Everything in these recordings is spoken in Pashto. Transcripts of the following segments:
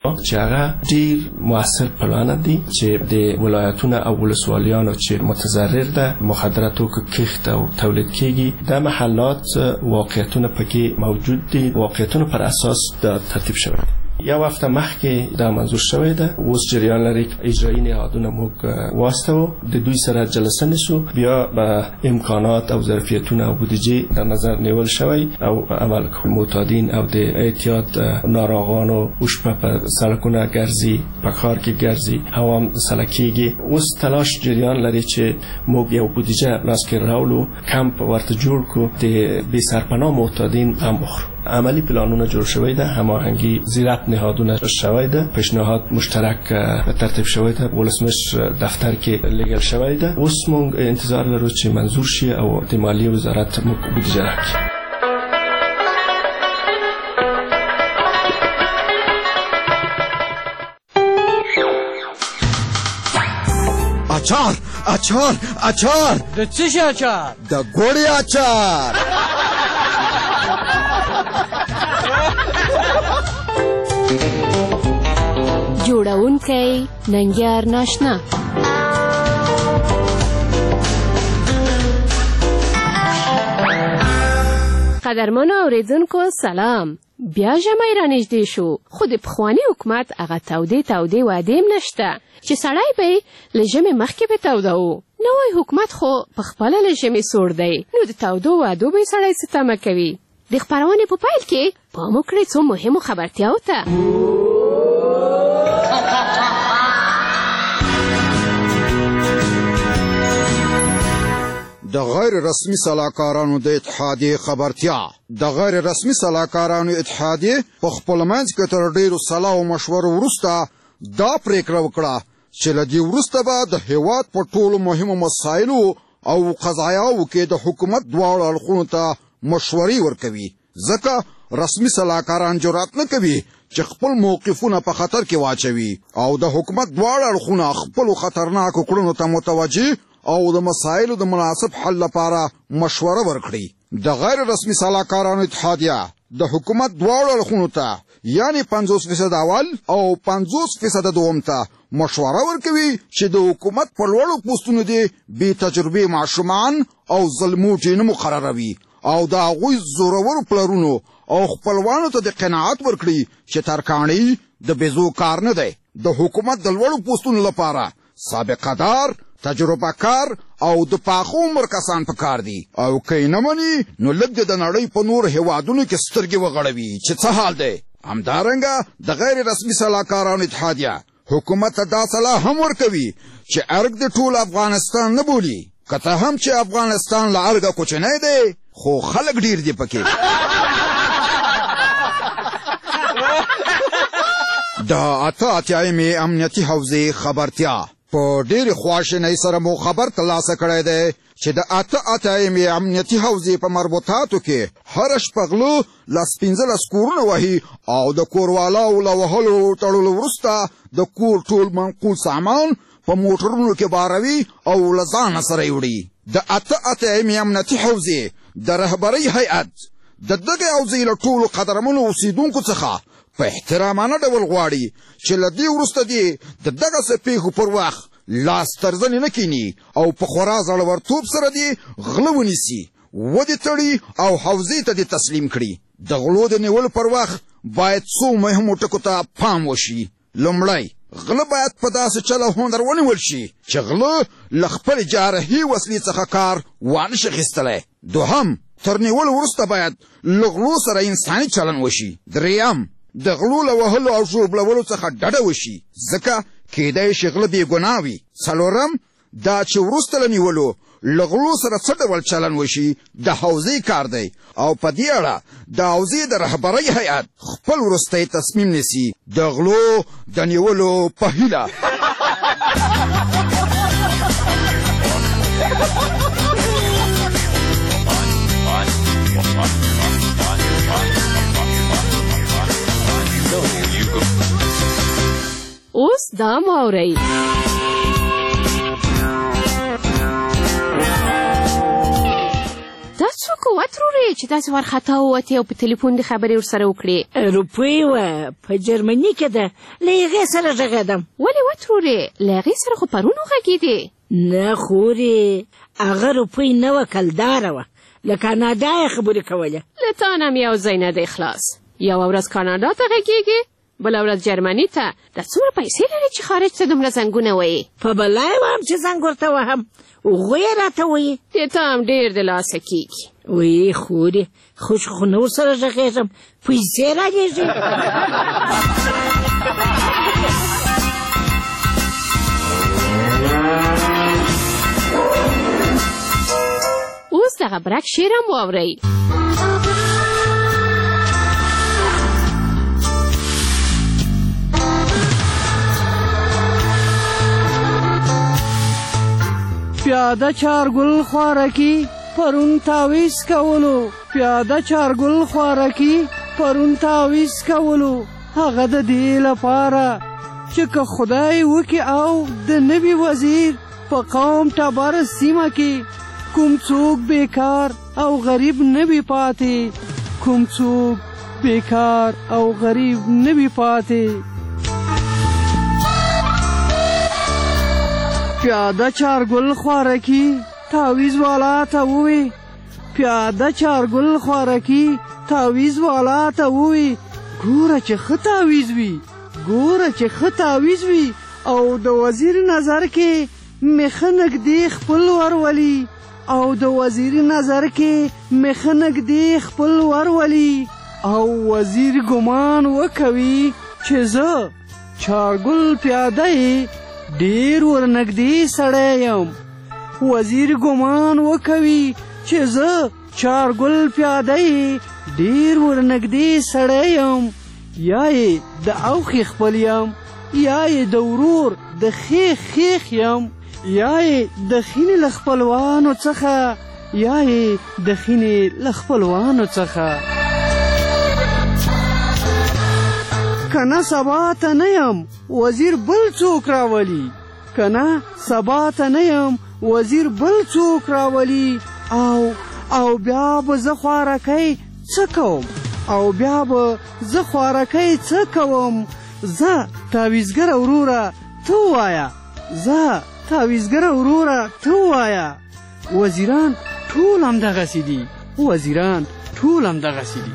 چې هغه ډیر موثر پلان دي چې د ولایتونو او ولسوالیانو چې متضرر ده مخدره توکو کښت او تولید کیږي د محلات واقعیتونه پکې موجود دي. واقعیتونه پر اساس د ترتیب شوی. یو هفته مخکې دا منظور شوی ده. اوس جریان لري اجرایی نهادونه موږ واسطو د دوی سره جلسه نیسو، بیا به امکانات او ظرفیتونه او بودجه در نظر نیول شوی او عمل معتادین او د اعتیاد ناراغانو اوشپه په سړکونه ګرځي، په ښار کې ګرځي، هوا سلکیږي. اوس تلاش جریان لري چې موږ یو بودجه لاس کې راولو، کمپ ورته جوړ کړو د بې سرپناه معتادین هم بخورو. عملی پلانونه جوړ شوی ده، هماهنگی زیرت نهادونه شوی ده، پیشنهاد مشترک ترتیب شوی ده، ولسمشر دفتر کې لګل شوی ده. اوس موږ انتظار لرو چې منظور شي او د مالیې وزارت موږ بودجه راکړي. اچار اچار اچار د څه شي اچار؟ د ګوړې اچار. جوړونکی ننګیار ناشنا. قدرمنو اوریدونکو سلام. بیا ژمی را نږدې شو، خو د پخواني حکومت هغه تودې وعدې هم نشته چې سړی به له ژمې مخکې به توده و. نوی حکومت خو په خپله له ژمې سوړ دی، نو د تودو وعدو به سړی څه تمه کوي. د خپرونې په پیل کې پام وکړئ څو مهمو خبرتیاو ته. د غیر رسمي سلاکارانو د اتحادیې خبرتیا. د غیر رسمي سلاکارانو اتحادیې په خپل منځ کې تر ډیرو سلا او مشورو وروسته دا پریکړه وکړه چې له دې وروسته به د هیواد په ټولو مهمو مسایلو او قضایاو کې د حکومت دواړو اړخونو ته مشورې ورکوي، ځکه رسمي سلاکاران جرأت نه کوي چې خپل موقفونه په خطر کې واچوي او د حکومت دواړه اړخونه خپلو خطرناکو کړنو ته متوجه او د مسایلو د مناسب حل لپاره مشوره ورکړي. د غیر رسمي سلاکارانو اتحادیه د حکومت دواړو اړخونو ته یعنی 50% اول او 50% دوم ته مشوره ورکوي چې د حکومت په لوړو پوستونو دي بې تجربې ماشومان او ظلموټي نه مقرروي او د هغوی زورورو پلرونو او خپلوانو ته د قناعت ورکړي چې ترکاڼي د بېزو کار نه دی. د حکومت د لوړو پوستونو لپاره سابقه دار، تجربه کار او د پاخه عمر کسان پکار دي او که یې نه مني نو لږ د نړۍ په نور هیوادونو کې سترګې وغړوي چې څه حال دی. همدارنګه د غیر رسمي سلاکارانو اتحادیه حکومت ته دا صلاح هم ورکوي چې ارګ د ټول افغانستان نه بولي، که ته هم چې افغانستان له ارګه کوچنی دی خو خلک ډیر دي پکې. د اته اتیایمې امنیتي حوزې خبرتیا. په ډېرې خواشینۍ سره مو خبر ترلاسه کړی دی چې د اته اتیایمې امنیتي حوزې په مربوطاتو کې هره شپه غلو 15 کورونه وهي او د کوروالاو له وهلو تړلو وروسته د کور ټول منقول سامان په موټرونو کې باروي او له ځانه سره یې وړي. د اته اتیایمې امنیتي حوزې د رهبرۍ هیئت د دغې حوزې له ټولو قدرمنو اوسېدونکو څخه په احترامانه ډول غواړي چې له دې وروسته دې د دغسې پیښو پر وخت لاس ترزنې نه کیني او په خورا زړورتوب سره دې غله ونیسي، ودې تړي او حوزې ته دې تسلیم کړي. د غلو د نیولو پر وخت باید څو مهمو ټکو ته پام وشي. لومړی، غله باید په داسې چل او هنر ونیول شي چې غله له خپلې جارحي وسلې څخه کار وانشي اخیستلی. دوهم، تر نیولو وروسته باید له غلو سره انساني چلن وشي. دریم، د غلو له وهلو او ژوبلولو څخه ډډه وشي ځکه کیدای شي غله بې ګناه وي. څلورم، دا چې وروسته له نیولو له غلو سره څه ډول چلن وشي د حوزې کار دی او په دې اړه د حوزې د رهبرۍ هیئت خپل وروستی تصمیم نیسي د غلو د نیولو په هیله. اوس دا واورئ. دا څوک وکړو وترورې چې داسې وارخطا ووتې او په تلیفون دې خبرې ورسره وکړې. روپۍ وه په جرمني کې ده، له هغې سره غږېدم. ولې وترورې له هغې سره خو پرون وغږېدې؟ نه خورې، هغه روپۍ نه وه، کلداره وه، له کاناډا یې خبرې کولې. له تا نه م یو ځای نه دی خلاص. یوه ورځ کاناډا ته غږېږې، بله ورځ جرمني ته. دا څومره پیسې لري چې خارج ته دومره زنګونه وهي؟ په بلا یې وایم چې زنګ ورته وهم، هغوی یې راته وایي. د تا هم ډېر د لاسه کېږي. وی خورې، خوش خو نه ورسره غږېږم، پیسې رالیږي. اوس دغه برک شعر هم واورئ. پیاده چارګل خوارکی پرون تاویز کولو، پیاده چارګل خوارکی پرون تاویز کولو، هغه د دې لپاره چې که خدای وکي او د نوي وزیر په قوم ټبر سیمه کې کوم څوک بیکار او غریب نه وي پاتې، کوم څوک بیکار او غریب نه وي پاتې. پیاده چارګل خوارکی تاویز والا ته ووی، پیاده چارګل خوارکی تاویز والا ته ووی، ګوره چې ښه تاویز وي، ګوره چې ښه تاویز وي، او د وزیر نظر کې مخه نږدې خپل ورولي، او د وزیر نظر کې مخه نږدې خپل ورولي، او وزیر ګمان وکوي چې زه چارګل پیاده یې ډیر ورنږدې سړی یم، وزیر ګمان وکوي چې زه چارګل پیاده یې ډیر ورنږدې سړی یم، یا یې د اوښې خپل یم، یا یې د ورور د خیخ خیخ یم، یا یې د خینې له خپلوانو څخه، یا یې د خینې له خپلوانو څخه. کنه سبا ته نه یم وزیر بل څوک راولي، کنه سبا ته نه یم وزیر بل څوک راولي، او بیا به زه خوارکی څه کوم، او بیا به زه خوارکی څه کوم. زه تاویزګره وروره ته ووایه، زه تاویزګره وروره ته ووایه، وزیران ټول همدغسې دي، وزیران ټول همدغسې دي.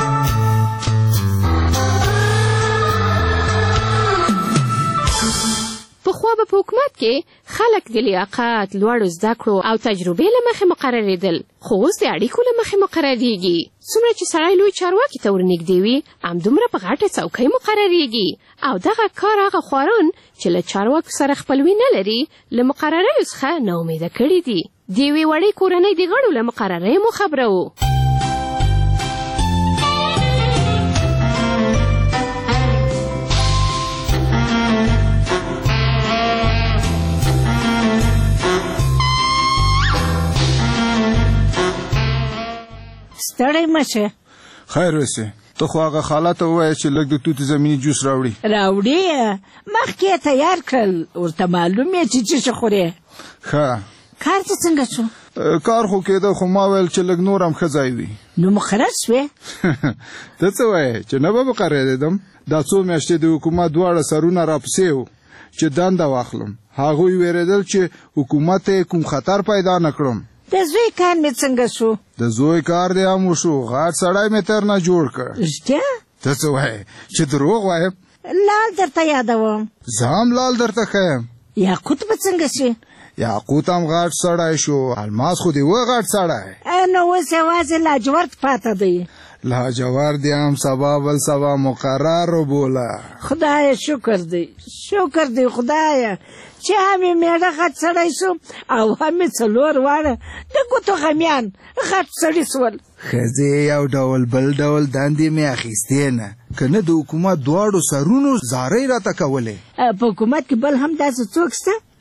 پخوا به په حکومت کې خلک د لیاقت، لوړو زده کړو او تجربې له مخې مقررېدل، خو اوس د اړیکو له مخې مقرریږي. څومره چې سړی لوی چارواکي ته ورنږدې وي، همدومره په غټه څوکۍ مقرریږي. او دغه کار هغه خواران چې له چارواکو سره خپلوي نه لري، له مقرریو څخه ناامیده کړي دي. د یوې وړې کورنۍ د غړو له مقرریو مو خبرو. ستړی مشه. خیر وسې، ته خو هغه خاله ته ووایه چې لږ د توت زمیني جوس راوړي. مخکې یې تیار کړل، ورته معلوم یې چې څه خورې. ښه کار ته څنګه شو؟ کار خو کېده، خو ما ویل چې لږ نور هم ښه ځای وي. نو مقرر شوې؟ ته څه وایې چې نه به مقررېدم؟ دا څو میاشتې د حکومت دواړه سرونه راپسې وو چې دنده واخلم. هغوی ویرېدل چې حکومت یې کوم خطر پیدا نه کړم. د زوی کار مې څنګه شو؟ د زوی کار دې هم وشو، غټ سړی مې تر نه جوړ کړ. رښتیا؟ ته څه وایې چې دروغ وایم؟ لال درته یادوم. زه هم لال درته ښیم. یاقوت به څنګه شي؟ یاقوت هم غټ سړی شو، الماس خو دې و غټ سړی. نو اوس یوازې لاجورد پاته دی. لاجورد دې هم سبا بل سبا مقرر وبوله. خدایه شکر دی، شکر دی خدایه چې هم یې میړه غټ سړی شو او هم یې څلور واړه د ګوتو غمیان غټ سړي شول. ښځې یو ډول بل ډول دندې مې اخیستې نه، که نه د حکومت دواړو سرونو زارۍ راته کولې. په حکومت کې بل هم داسې څوک شته؟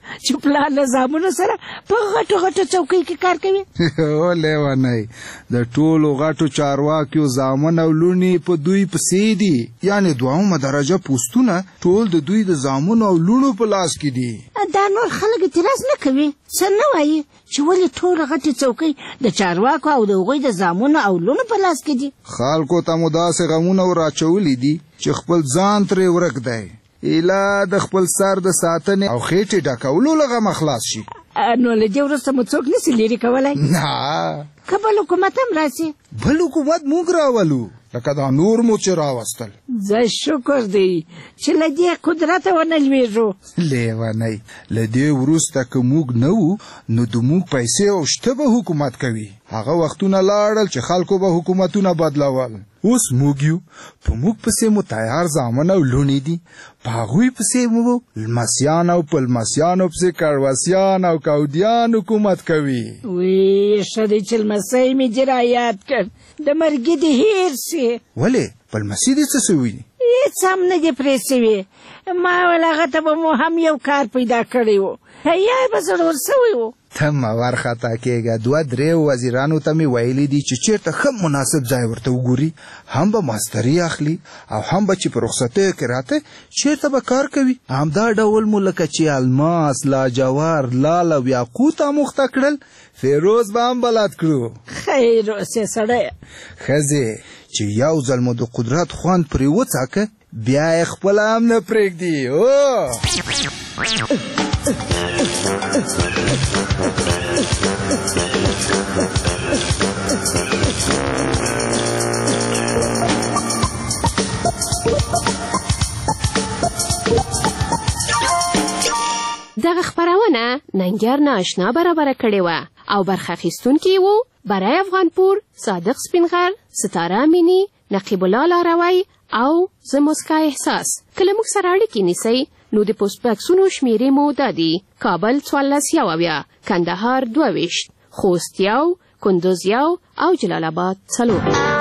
چې پلار له زامنو سره په غټو غټو چوکۍ کې کار کوي. او لیونی د ټولو غټو چارواکیو زامن او لوڼې په دوی پسې دي، یعنی دویمه درجه پوستونه ټول د دوی د زامنو او لوڼو په لاس کې دي. دا نور خلک اعتراض نه کوي، څه نه وایي چې ولې ټوله غټې چوکۍ د چارواکو او د هغوی د زامنو او لوڼو په لاس کې دي. خلکو ته مو داسې غمونه وراچولي دي چې خپل ځان ترې ورک دی، ایله د خپل سر د ساتنې او خېټې ډکولو له غمه خلاص شي. نو له دې وروسته مو څوک نسي لرې کولی؟ نه، که بل حکومت هم راسي. بل حکومت موږ راولو، لکه دا نور مو چې راوستل. زه شکر دی چې له دې قدرته ونه لوېږو. لیونی له دې وروسته که موږ نه وو نو د موږ پیسې او شته به حکومت کوي. هغه وختونه لاړل چې خلکو به حکومتونه بدلول. اوس موږ یو، په موږ پسې مو تیار زامن او لوڼې دي، په هغوی پسې مو لمسیان او په لمسیانو پسې کړوسیان او کودیان حکومت کوي. وی ښه دی چې لمسی مې دې رایاد کړ، د مرګي دې هېر سي. ولې په لمسي دې څه سوي؟ هېڅ هم نه دې پرې سوي. ما ویل هغه ته به مو هم یو کار پیدا کړی و، تیار به ضرور سوی و. ته مه ورخطا کېږه، 2-3 وزیرانو ته مې ویلي دي چې چېرته ښه مناسب ځای ورته وګوري، هم به ماستري اخلي او هم به چې په رخصتیو کې راته چېرته به کار کوي. همدا ډول مو لکه چې الماس، لاجوار، لال او یاقوت آموخته کړل، فیروز به هم بلد کړو. خیر اوسې سړی. ښځې چې یو ځل مو د قدرت خوند پرې وڅاکه بیا یې خپله هم نه پرېږدي. دغه خپرونه ننګیار ناشنا برابره کړې وه او برخه اخیستونکي وو برای افغانپور، صادق سپینغر، ستاره امینی، نقیب الله لاروی او زه مسکا احساس. که له موږ سره اړیکې نیسئ نو د پوسټ بکسونو شمیرې مو دا دي: کابل 14 کندهار 22 خوست 1 کندوز 1 او جلال آباد 4.